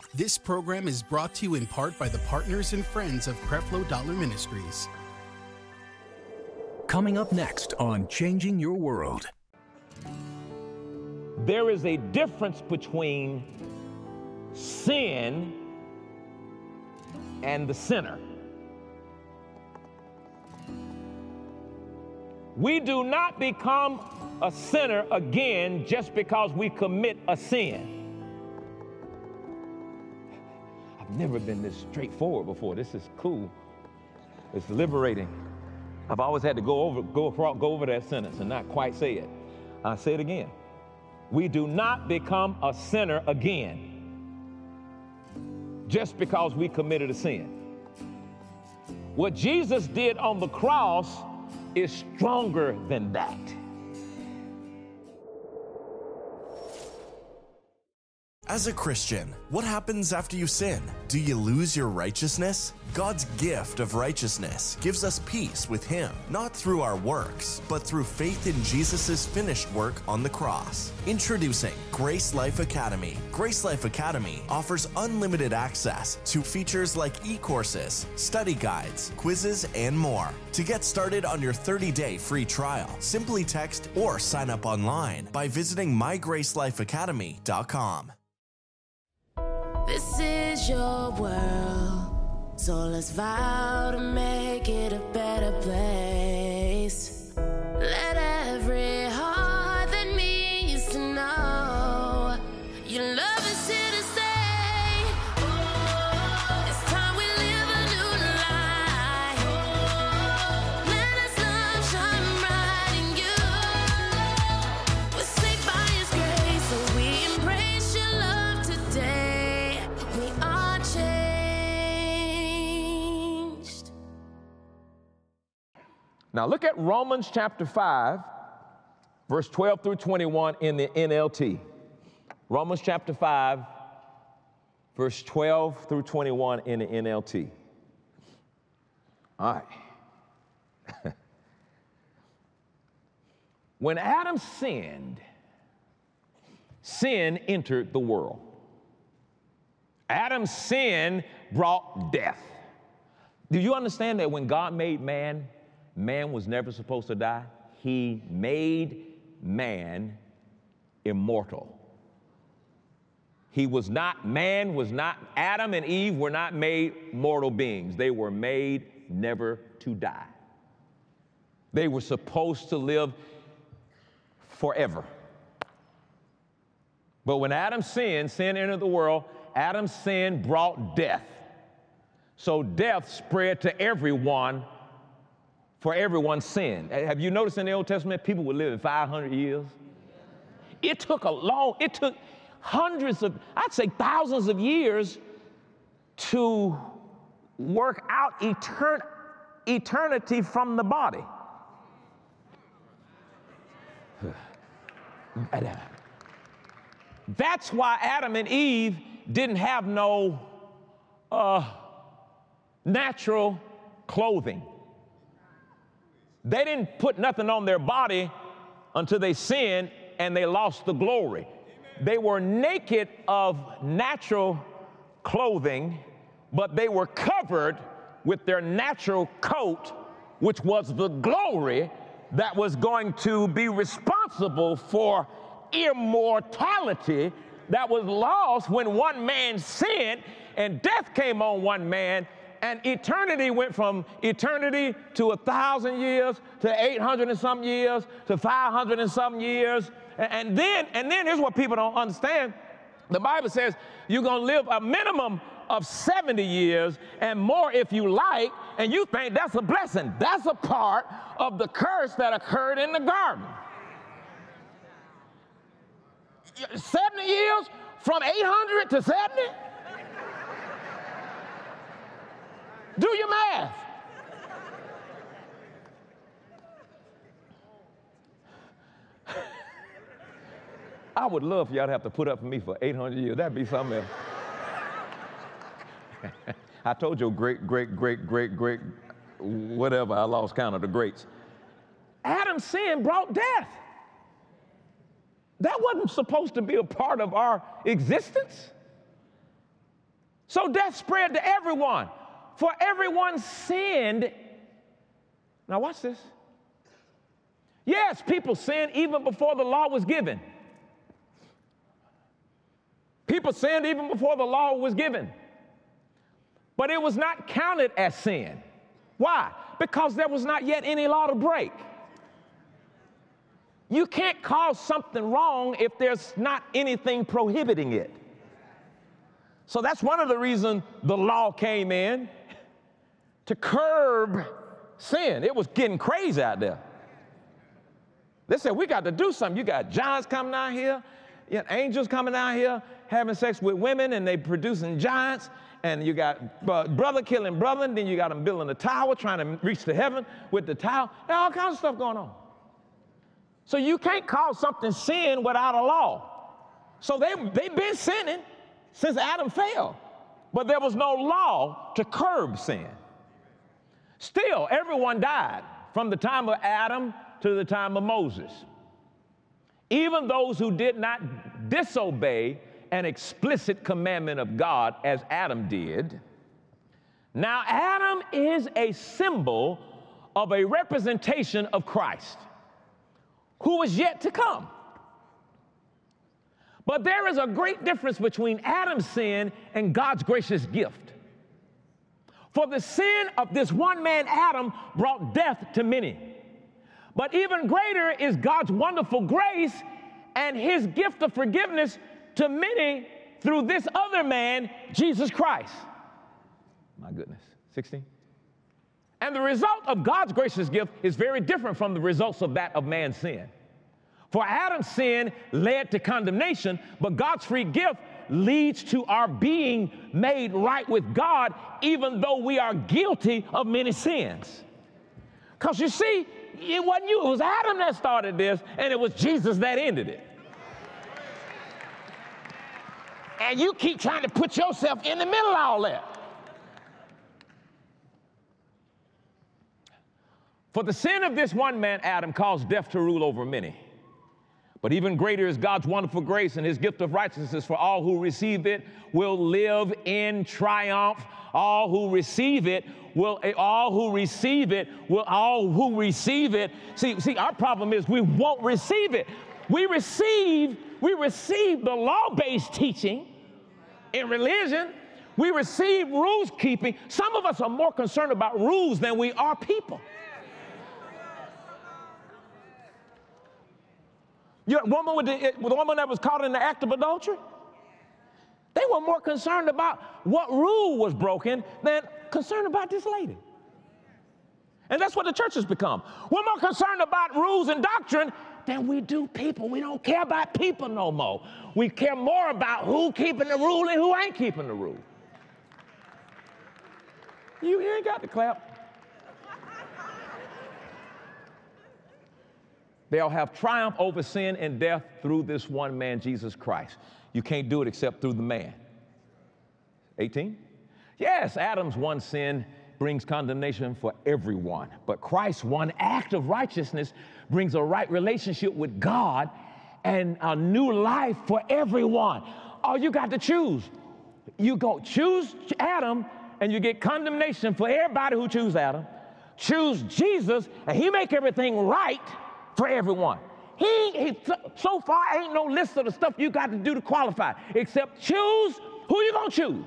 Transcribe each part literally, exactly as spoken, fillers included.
This program is brought to you in part by the partners and friends of Creflo Dollar Ministries. Coming up next on Changing Your World. There is a difference between sin and the sinner. We do not become a sinner again just because we commit a sin. I've never been this straightforward before. This is cool. It's liberating. I've always had to go over, go, across, go over that sentence and not quite say it. I'll say it again. We do not become a sinner again just because we committed a sin. What Jesus did on the cross is stronger than that. As a Christian, what happens after you sin? Do you lose your righteousness? God's gift of righteousness gives us peace with Him, not through our works, but through faith in Jesus' finished work on the cross. Introducing Grace Life Academy. Grace Life Academy offers unlimited access to features like e-courses, study guides, quizzes, and more. To get started on your thirty-day free trial, simply text or sign up online by visiting my grace life academy dot com. This is your world, so let's vow to make it a better place. Let every heart that needs to know your love is here to stay. Oh, it's time we live a new life. Oh, let us love shine bright in you. We're saved by His grace, so we embrace your love today. We are changed. Now look at Romans chapter five, verse twelve through twenty-one in the N L T. Romans chapter five, verse twelve through twenty-one in the N L T. All right. When Adam sinned, sin entered the world. Adam's sin brought death. Do you understand that when God made man, man was never supposed to die? He made man immortal. He was not, man was not, Adam and Eve were not made mortal beings. They were made never to die. They were supposed to live forever. But when Adam sinned, sin entered the world, Adam's sin brought death. So death spread to everyone for everyone's sin. Have you noticed in the Old Testament, people were living five hundred years? It took a long, it took hundreds of, I'd say thousands of years to work out etern- eternity from the body. That's why Adam and Eve didn't have no uh, natural clothing. They didn't put nothing on their body until they sinned and they lost the glory. They were naked of natural clothing, but they were covered with their natural coat, which was the glory that was going to be responsible for immortality that was lost when one man sinned and death came on one man, and eternity went from eternity to a thousand years to eight hundred and some years to five hundred and some years. And then, and then here's what people don't understand. The Bible says you're going to live a minimum of seventy years and more if you like, and you think that's a blessing. That's a part of the curse that occurred in the garden. seventy years from eight hundred to seventy? Do your math. I would love for y'all to have to put up with me for eight hundred years. That'd be something else. I told you great, great, great, great, great, whatever, I lost count of the greats. Adam's sin brought death. That wasn't supposed to be a part of our existence. So death spread to everyone, for everyone sinned. Now watch this. Yes, people sinned even before the law was given. People sinned even before the law was given. But it was not counted as sin. Why? Because there was not yet any law to break. You can't call something wrong if there's not anything prohibiting it. So that's one of the reasons the law came in, to curb sin. It was getting crazy out there. They said, we got to do something. You got giants coming out here, you got angels coming out here having sex with women, and they producing giants, and you got uh, brother killing brother, and then you got them building a tower, trying to reach to heaven with the tower. There's all kinds of stuff going on. So you can't call something sin without a law. So they, they've been sinning since Adam fell, but there was no law to curb sin. Still, everyone died from the time of Adam to the time of Moses. Even those who did not disobey an explicit commandment of God as Adam did. Now, Adam is a symbol of a representation of Christ, who is yet to come. But there is a great difference between Adam's sin and God's gracious gift. For the sin of this one man, Adam, brought death to many. But even greater is God's wonderful grace and his gift of forgiveness to many through this other man, Jesus Christ. My goodness, sixteen. And the result of God's gracious gift is very different from the results of that of man's sin. For Adam's sin led to condemnation, but God's free gift leads to our being made right with God, even though we are guilty of many sins. Because you see, it wasn't you, it was Adam that started this, and it was Jesus that ended it. And you keep trying to put yourself in the middle of all that. For the sin of this one man, Adam, caused death to rule over many. But even greater is God's wonderful grace and his gift of righteousness, for all who receive it will live in triumph. All who receive it will, all who receive it will, all who receive it. See, see, our problem is we won't receive it. We receive, we receive the law-based teaching in religion. We receive rules keeping. Some of us are more concerned about rules than we are people. You know, woman with the, with the woman that was caught in the act of adultery, they were more concerned about what rule was broken than concerned about this lady. And that's what the church has become. We're more concerned about rules and doctrine than we do people. We don't care about people no more. We care more about who keeping the rule and who ain't keeping the rule. You, you ain't got to clap. They'll have triumph over sin and death through this one man, Jesus Christ. You can't do it except through the man. eighteen. Yes, Adam's one sin brings condemnation for everyone, but Christ's one act of righteousness brings a right relationship with God and a new life for everyone. All you got to choose. You go choose Adam and you get condemnation for everybody who choose Adam. Choose Jesus and he make everything right for everyone. He, he so far ain't no list of the stuff you got to do to qualify, except choose who you gonna choose.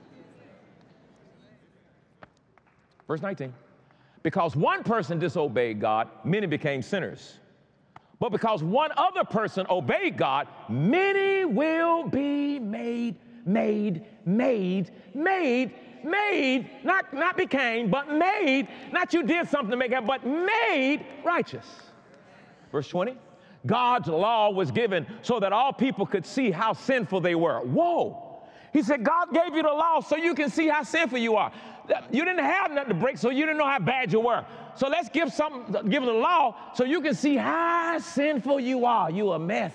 Verse nineteen. Because one person disobeyed God, many became sinners. But because one other person obeyed God, many will be made, made, made, made, made, not, not became, but made, not you did something to make it, but made righteous. Verse twenty, God's law was given so that all people could see how sinful they were. Whoa. He said, God gave you the law so you can see how sinful you are. You didn't have nothing to break, so you didn't know how bad you were. So let's give something, give the law so you can see how sinful you are. You a mess.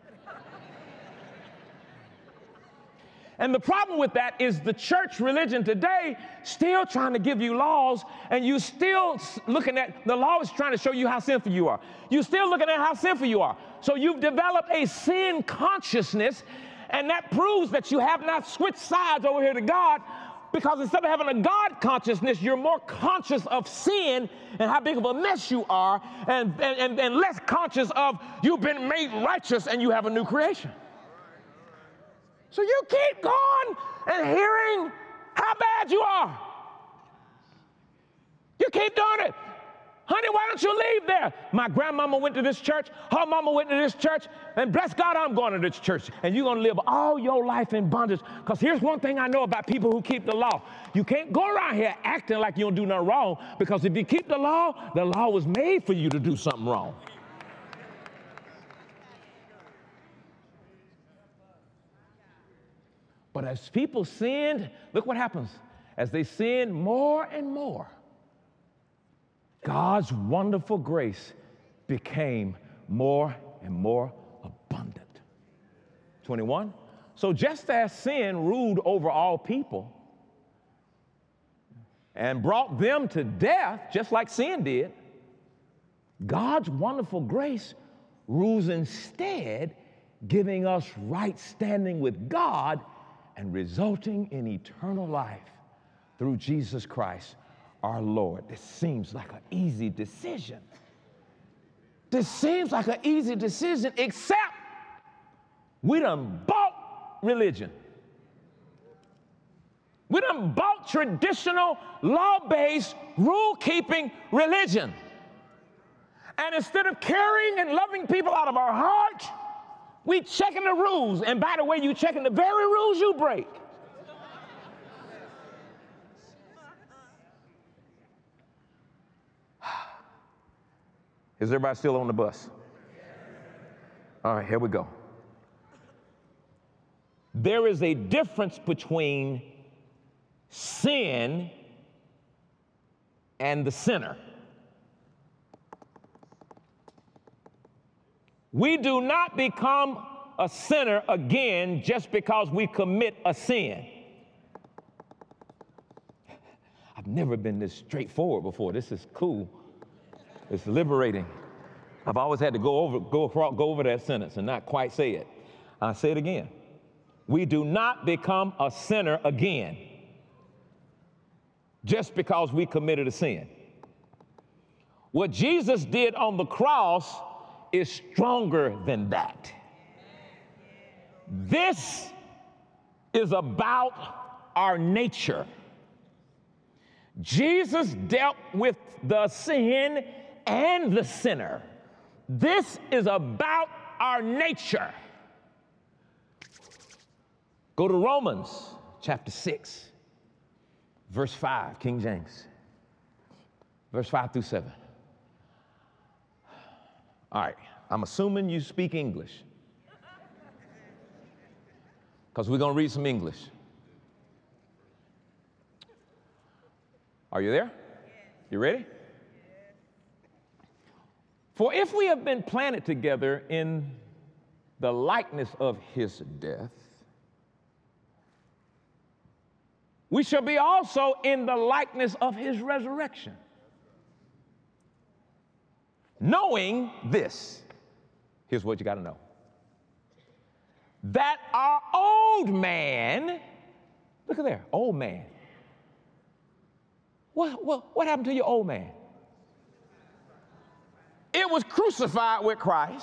And the problem with that is the church religion today still trying to give you laws, and you still looking at, the law is trying to show you how sinful you are. You're still looking at how sinful you are. So you've developed a sin consciousness, And that proves that you have not switched sides over here to God, because instead of having a God consciousness, you're more conscious of sin and how big of a mess you are, and, and, and less conscious of you've been made righteous and you have a new creation. So you keep going and hearing how bad you are. You keep doing it. Honey, why don't you leave there? My grandmama went to this church. Her mama went to this church. And bless God, I'm going to this church. And you're going to live all your life in bondage. Because here's one thing I know about people who keep the law. You can't go around here acting like you don't do nothing wrong. Because if you keep the law, the law was made for you to do something wrong. But as people sinned, look what happens. As they sinned more and more, God's wonderful grace became more and more abundant. twenty-one. So just as sin ruled over all people and brought them to death, just like sin did, God's wonderful grace rules instead, giving us right standing with God and resulting in eternal life through Jesus Christ, our Lord. This seems like an easy decision. This seems like an easy decision, except we done bought religion. We done bought traditional, law-based, rule-keeping religion. And instead of caring and loving people out of our heart, we checking the rules. And by the way, you checking the very rules you break. Is everybody still on the bus? All right, here we go. There is a difference between sin and the sinner. We do not become a sinner again just because we commit a sin. I've never been this straightforward before. This is cool. It's liberating. I've always had to go over, go, across, go over that sentence and not quite say it. I'll say it again. We do not become a sinner again just because we committed a sin. What Jesus did on the cross is stronger than that. This is about our nature. Jesus dealt with the sin and the sinner. This is about our nature. Go to Romans chapter six, verse five, King James. Verse five through seven. All right, I'm assuming you speak English, because we're going to read some English. Are you there? You ready? For if we have been planted together in the likeness of his death, we shall be also in the likeness of his resurrection. Knowing this, here's what you got to know. That our old man, look at there, old man. What, what, what happened to your old man? It was crucified with Christ.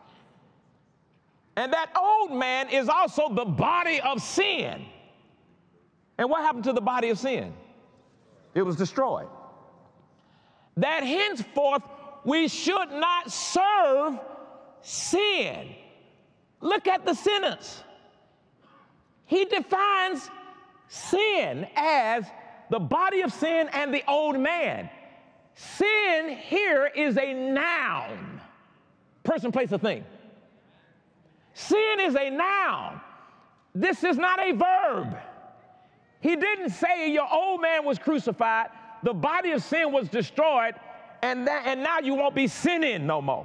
And that old man is also the body of sin. And what happened to the body of sin? It was destroyed. That henceforth we should not serve sin. Look at the sentence. He defines sin as the body of sin and the old man. Sin here is a noun. Person, place, or thing. Sin is a noun. This is not a verb. He didn't say your old man was crucified, the body of sin was destroyed, and, that, and now you won't be sinning no more.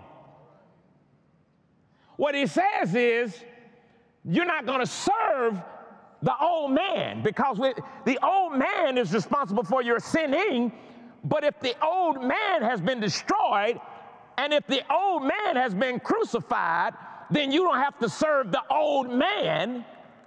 What he says is, you're not going to serve the old man, because we, the old man is responsible for your sinning. But if the old man has been destroyed, and if the old man has been crucified, then you don't have to serve the old man.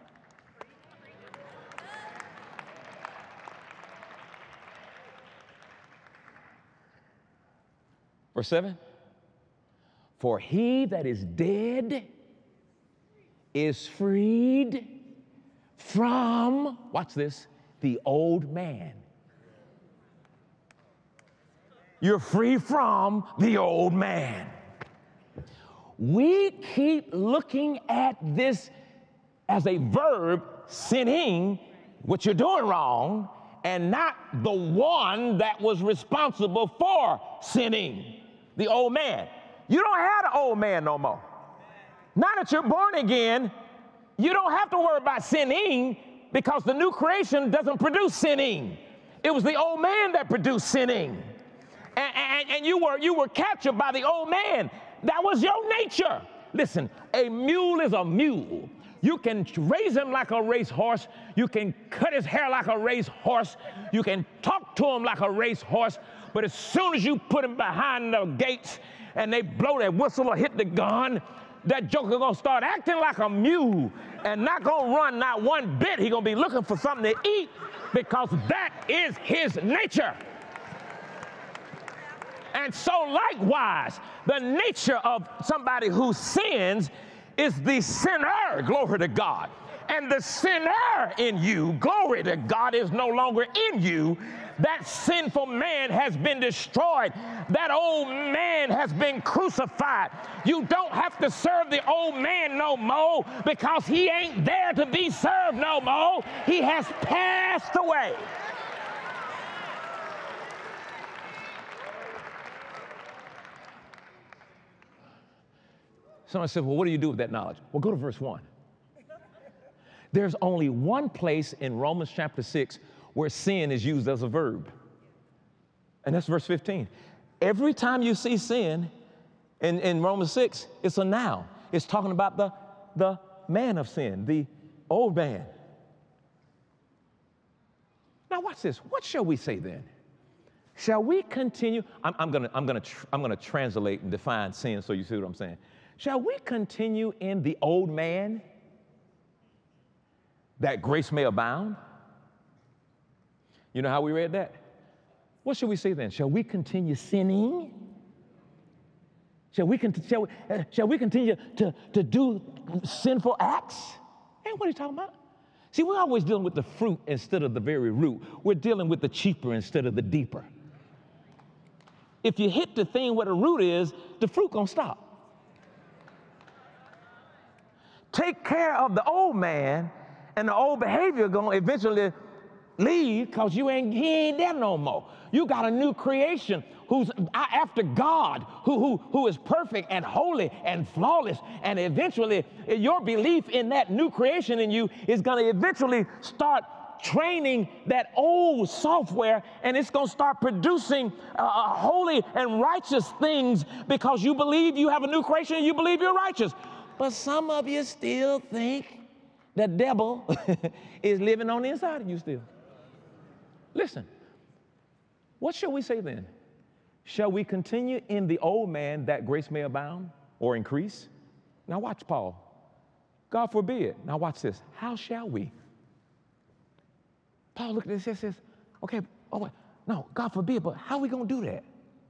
Verse seven. For he that is dead is freed from, watch this, the old man. You're free from the old man. We keep looking at this as a verb, sinning, what you're doing wrong, and not the one that was responsible for sinning, the old man. You don't have the old man no more. Now that you're born again, you don't have to worry about sinning because the new creation doesn't produce sinning. It was the old man that produced sinning. And, and, and you were you were captured by the old man. That was your nature. Listen, a mule is a mule. You can raise him like a racehorse. You can cut his hair like a racehorse. You can talk to him like a racehorse. But as soon as you put him behind the gates and they blow that whistle or hit the gun, that joker gonna start acting like a mule and not gonna run not one bit. He gonna be looking for something to eat because that is his nature. And so likewise, the nature of somebody who sins is the sinner, glory to God. And the sinner in you, glory to God, is no longer in you. That sinful man has been destroyed. That old man has been crucified. You don't have to serve the old man no more because he ain't there to be served no more. He has passed away. Someone said, well, what do you do with that knowledge? Well, go to verse one. There's only one place in Romans chapter six where sin is used as a verb. And that's verse fifteen. Every time you see sin in, in Romans six, it's a noun. It's talking about the, the man of sin, the old man. Now watch this. What shall we say then? Shall we continue? I'm, I'm gonna, I'm gonna, tr- I'm gonna translate and define sin so you see what I'm saying. Shall we continue in the old man that grace may abound? You know how we read that? What should we say then? Shall we continue sinning? Shall we, con- shall we, uh, shall we continue to, to do sinful acts? Hey, what are you talking about? See, we're always dealing with the fruit instead of the very root. We're dealing with the cheaper instead of the deeper. If you hit the thing where the root is, the fruit gonna stop. Take care of the old man, and the old behavior gonna eventually leave because you ain't he ain't there no more. You got a new creation who's after God, who who who is perfect and holy and flawless, and eventually your belief in that new creation in you is gonna eventually start training that old software, and it's gonna start producing uh, holy and righteous things because you believe you have a new creation and you believe you're righteous. But some of you still think the devil is living on the inside of you still. Listen, what shall we say then? Shall we continue in the old man that grace may abound or increase? Now watch Paul. God forbid. Now watch this. How shall we? Paul looked at this and says, okay, oh, wait, no, God forbid, but how are we going to do that?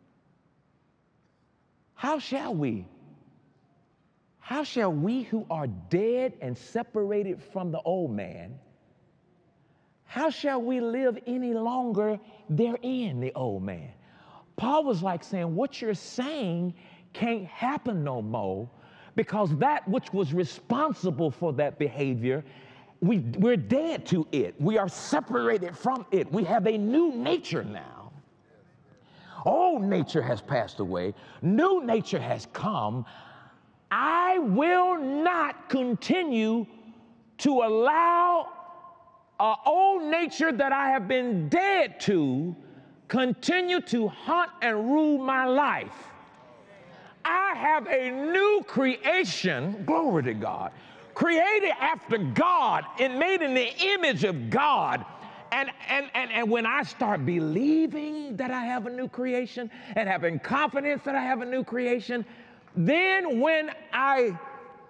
How shall we? How shall we who are dead and separated from the old man, how shall we live any longer therein, the old man? Paul was like saying, what you're saying can't happen no more because that which was responsible for that behavior, we, we're dead to it. We are separated from it. We have a new nature now. Old nature has passed away. New nature has come. I will not continue to allow an old nature that I have been dead to continue to haunt and rule my life. I have a new creation, glory to God, created after God and made in the image of God. And, and, and, and when I start believing that I have a new creation and having confidence that I have a new creation, then when I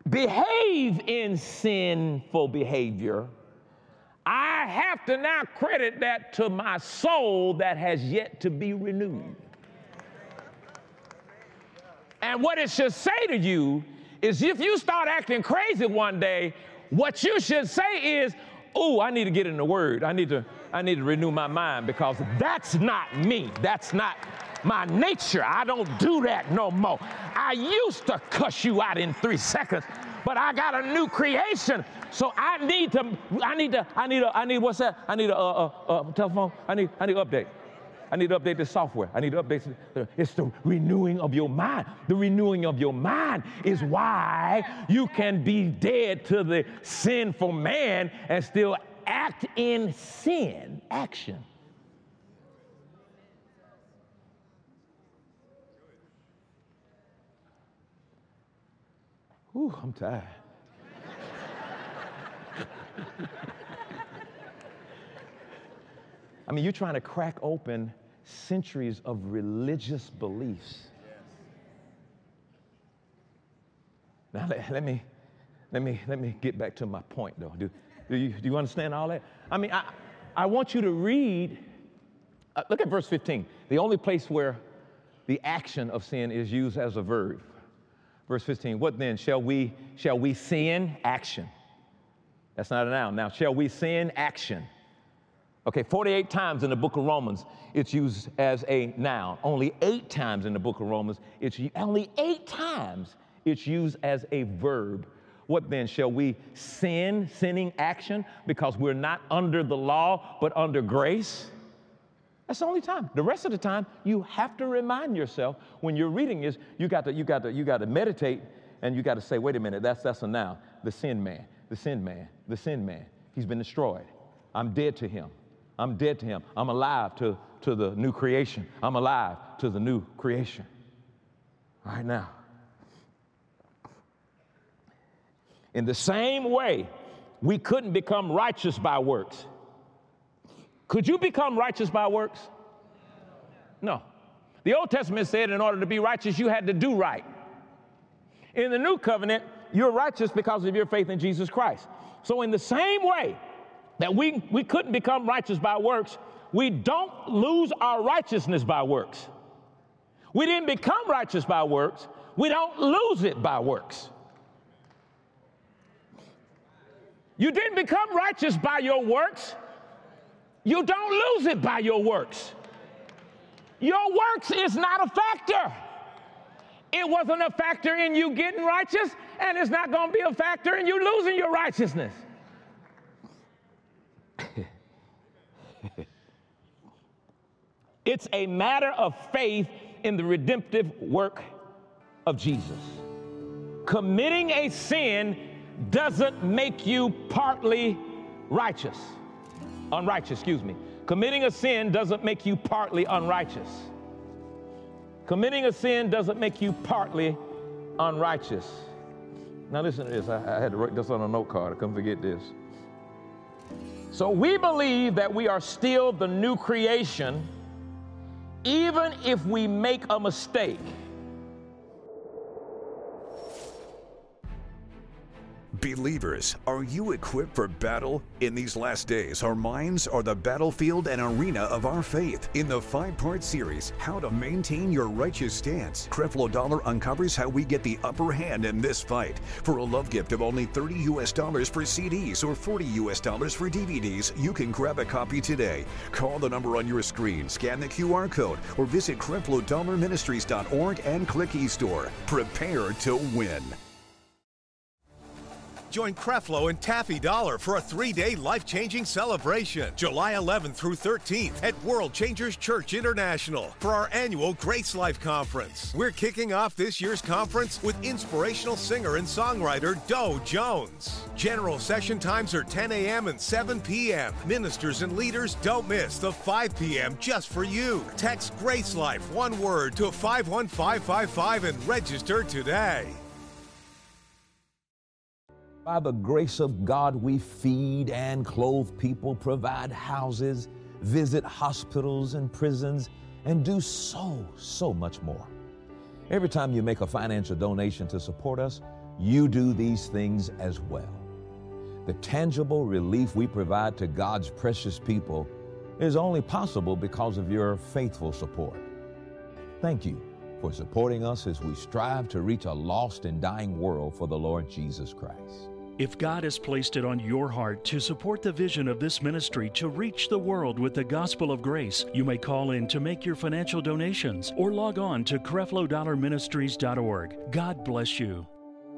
behave in sinful behavior, I have to now credit that to my soul that has yet to be renewed. And what it should say to you is if you start acting crazy one day, what you should say is, oh, I need to get in the Word. I need to, I need to renew my mind, because that's not me. That's not my nature. I don't do that no more. I used to cuss you out in three seconds, but I got a new creation. So I need to, I need to, I need a, I need, what's that? I need a, a, a, a telephone. I need, I need to update. I need to update the software. I need to update it. It's the renewing of your mind. The renewing of your mind is why you can be dead to the sinful man and still act in sin, action. Ooh, I'm tired. I mean, you're trying to crack open centuries of religious beliefs. Now, let, let me, let me, let me get back to my point, though. Do, do you, do you understand all that? I mean, I, I want you to read. Uh, look at verse fifteen. The only place where the action of sin is used as a verb. Verse fifteen. What then? Shall we, shall we sin? Action. That's not a noun. Now, shall we sin? Action. Okay, forty-eight times in the book of Romans, it's used as a noun. Only eight times in the book of Romans, it's only eight times it's used as a verb. What then? Shall we sin, sinning action, because we're not under the law, but under grace? That's the only time. The rest of the time, you have to remind yourself when you're reading this, you got to, you got to, you got to meditate, and you got to say, wait a minute, that's, that's a noun. The sin man, the sin man, the sin man. He's been destroyed. I'm dead to him. I'm dead to him. I'm alive to, to the new creation. I'm alive to the new creation. All right, now. In the same way, we couldn't become righteous by works. Could you become righteous by works? No. The Old Testament said in order to be righteous, you had to do right. In the New Covenant, you're righteous because of your faith in Jesus Christ. So in the same way that we, we couldn't become righteous by works, we don't lose our righteousness by works. We didn't become righteous by works. We don't lose it by works. You didn't become righteous by your works. You don't lose it by your works. Your works is not a factor. It wasn't a factor in you getting righteous, and it's not going to be a factor in you losing your righteousness. It's a matter of faith in the redemptive work of Jesus. Committing a sin doesn't make you partly righteous. Unrighteous, excuse me. Committing a sin doesn't make you partly unrighteous. Committing a sin doesn't make you partly unrighteous. Now listen to this. I, I had to write this on a note card. I couldn't forget this. So we believe that we are still the new creation, even if we make a mistake. Believers, are you equipped for battle? In these last days, our minds are the battlefield and arena of our faith. In the five-part series, How to Maintain Your Righteous Stance, Creflo Dollar uncovers how we get the upper hand in this fight. For a love gift of only thirty U S dollars for C Ds or forty U S dollars for D V Ds, you can grab a copy today. Call the number on your screen, scan the Q R code, or visit creflo dollar ministries dot org and click eStore. Prepare to win. Join Creflo and Taffy Dollar for a three-day life-changing celebration, July eleventh through thirteenth at World Changers Church International for our annual Grace Life Conference. We're kicking off this year's conference with inspirational singer and songwriter Doe Jones. General session times are ten a m and seven p m Ministers and leaders don't miss the five p m just for you. Text Grace Life, one word, to five one five five five and register today. By the grace of God, we feed and clothe people, provide houses, visit hospitals and prisons, and do so, so much more. Every time you make a financial donation to support us, you do these things as well. The tangible relief we provide to God's precious people is only possible because of your faithful support. Thank you for supporting us as we strive to reach a lost and dying world for the Lord Jesus Christ. If God has placed it on your heart to support the vision of this ministry to reach the world with the gospel of grace, you may call in to make your financial donations or log on to creflo dollar ministries dot org. God bless you.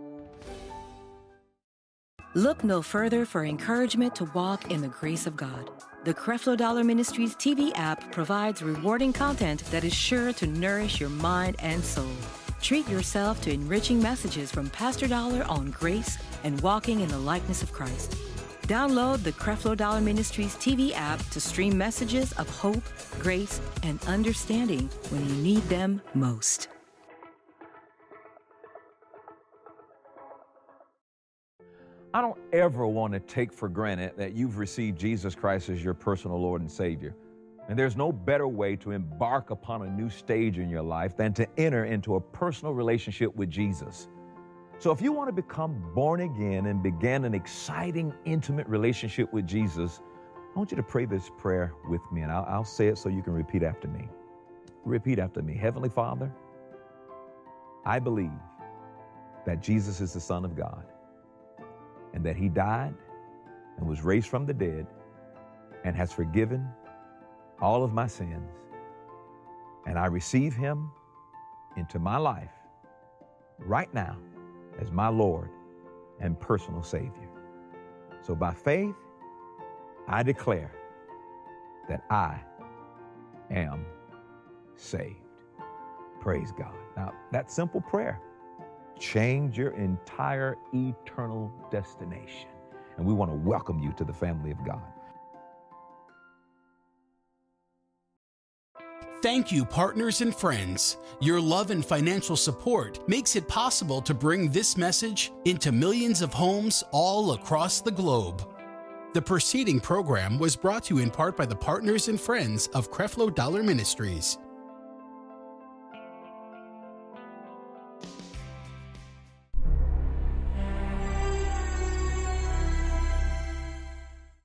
Look no further for encouragement to walk in the grace of God. The Creflo Dollar Ministries T V app provides rewarding content that is sure to nourish your mind and soul. Treat yourself to enriching messages from Pastor Dollar on grace and walking in the likeness of Christ. Download the Creflo Dollar Ministries T V app to stream messages of hope, grace, and understanding when you need them most. I don't ever want to take for granted that you've received Jesus Christ as your personal Lord and Savior. And there's no better way to embark upon a new stage in your life than to enter into a personal relationship with Jesus. So if you want to become born again and begin an exciting, intimate relationship with Jesus, I want you to pray this prayer with me, and I'll, I'll say it so you can repeat after me. Repeat after me. Heavenly Father, I believe that Jesus is the Son of God, and that He died and was raised from the dead and has forgiven all of my sins. And I receive Him into my life right now as my Lord and personal Savior. So by faith, I declare that I am saved. Praise God. Now, that simple prayer changed your entire eternal destination. And we want to welcome you to the family of God. Thank you, partners and friends. Your love and financial support makes it possible to bring this message into millions of homes all across the globe. The preceding program was brought to you in part by the partners and friends of Creflo Dollar Ministries.